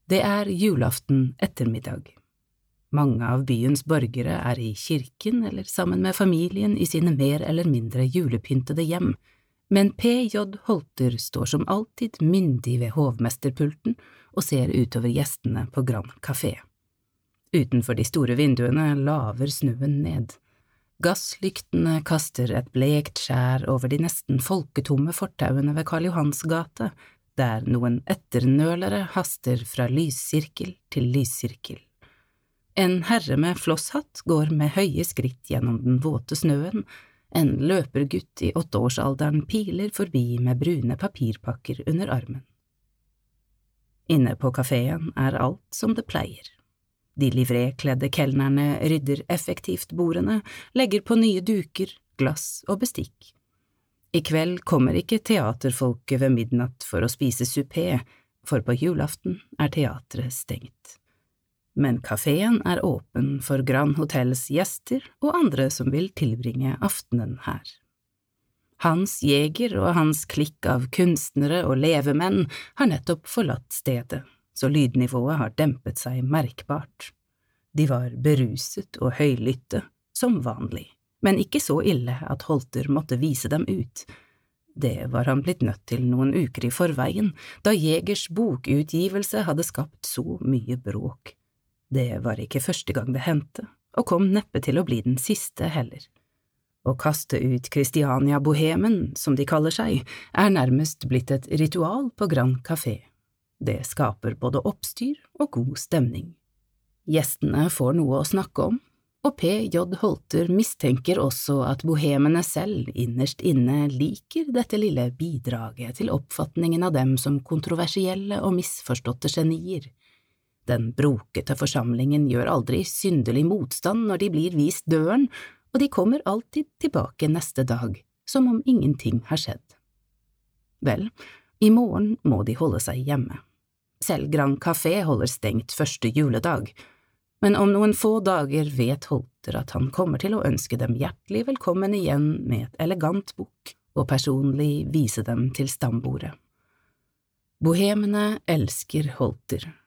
Det julaften ettermiddag. Mange av byens borgere i kirken eller sammen med familien i sine mer eller mindre julepyntede hjem, men P.J. Holter står som alltid myndig ved hovmesterpulten og ser utover gjestene på Grand Café. Utenfor de store vinduene laver snøen ned. Gasslyktene kaster et blekt skjær over de nesten folketomme fortauene ved Karl Johans gate, der noen etternølere haster fra lyssirkel til lyssirkel. En herre med flosshatt går med høye skritt gjennom den våte snøen, en løpergutt i 8-årsalderen piler forbi med brune papirpakker under armen. Inne på kaféen alt som det pleier. De livrekledde kelnerne rydder effektivt bordene, legger på nye duker, glass og bestikk. I kveld kommer ikke teaterfolket ved midnatt for å spise supé, for på julaften teatret stengt. Men kaféen åpen for Grand Hotels gjester og andre som vil tilbringe aftenen her. Hans Jeger og hans klikk av kunstnere og levemenn har nettopp forlatt stedet, så lydnivået har dempet seg merkbart. De var beruset og høylytte, som vanlig, men ikke så ille at Holter måtte vise dem ut. Det var han blitt nødt til noen uker i forveien, da Jegers bokutgivelse hadde skapt så mye bråk. Det var ikke første gang det hendte, og kom neppe til å bli den siste heller. Å kaste ut Christiania-bohemen, som de kaller seg, nærmest blitt et ritual på Grand Café. Det skaper både oppstyr og god stemning. Gjestene får noe å snakke om, og P.J. Holter mistenker også at bohemene selv innerst inne liker dette lille bidraget til oppfatningen av dem som kontroversielle og misforståtte genier. Den brokete forsamlingen gjør aldri syndelig motstand når de blir vist døren, og de kommer alltid tilbake neste dag, som om ingenting har skjedd. Vel, i morgen må de holde seg hjemme. Selv Grand Café holder stengt første juledag, men om noen få dager vet Holter at han kommer til å ønske dem hjertelig velkommen igjen med et elegant bok og personlig vise dem til stambordet. Bohemene elsker Holter,